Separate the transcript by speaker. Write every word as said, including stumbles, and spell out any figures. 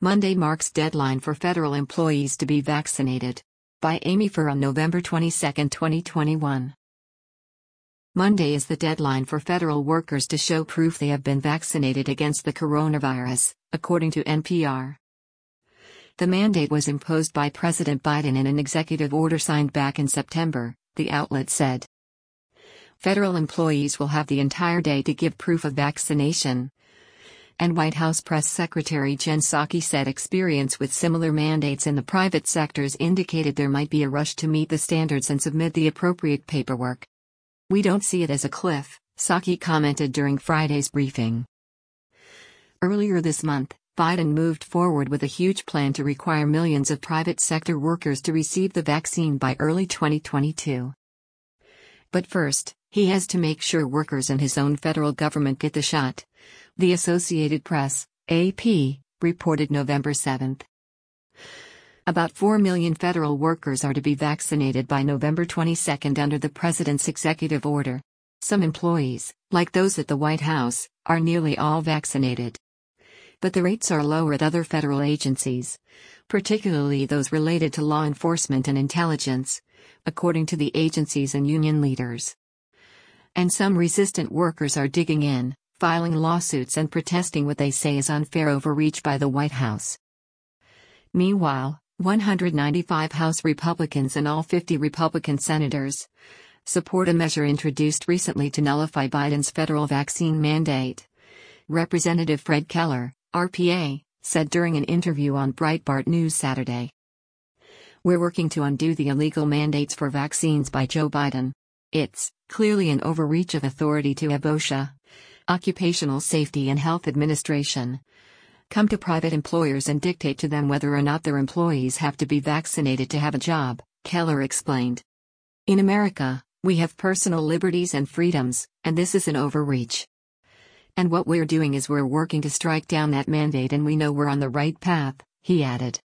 Speaker 1: Monday marks deadline for federal employees to be vaccinated. By Amy Furr on November twenty-second, twenty twenty-one. Monday is the deadline for federal workers to show proof they have been vaccinated against the coronavirus, according to N P R. The mandate was imposed by President Biden in an executive order signed back in September, the outlet said. Federal employees will have the entire day to give proof of vaccination. And White House Press Secretary Jen Psaki said experience with similar mandates in the private sectors indicated there might be a rush to meet the standards and submit the appropriate paperwork. "We don't see it as a cliff," Psaki commented during Friday's briefing. Earlier this month, Biden moved forward with a huge plan to require millions of private sector workers to receive the vaccine by early twenty twenty-two. But first, he has to make sure workers in his own federal government get the shot. The Associated Press, A P, reported November seventh. About four million federal workers are to be vaccinated by November twenty-second under the president's executive order. Some employees, like those at the White House, are nearly all vaccinated. But the rates are lower at other federal agencies, particularly those related to law enforcement and intelligence, according to the agencies and union leaders. And some resistant workers are digging in, filing lawsuits and protesting what they say is unfair overreach by the White House. Meanwhile, one hundred ninety-five House Republicans and all fifty Republican senators support a measure introduced recently to nullify Biden's federal vaccine mandate. Representative Fred Keller, R P A, said during an interview on Breitbart News Saturday. "We're working to undo the illegal mandates for vaccines by Joe Biden. It's clearly an overreach of authority to have OSHA, Occupational Safety and Health Administration, come to private employers and dictate to them whether or not their employees have to be vaccinated to have a job," Keller explained. "In America, we have personal liberties and freedoms, and this is an overreach. And what we're doing is we're working to strike down that mandate, and we know we're on the right path," he added.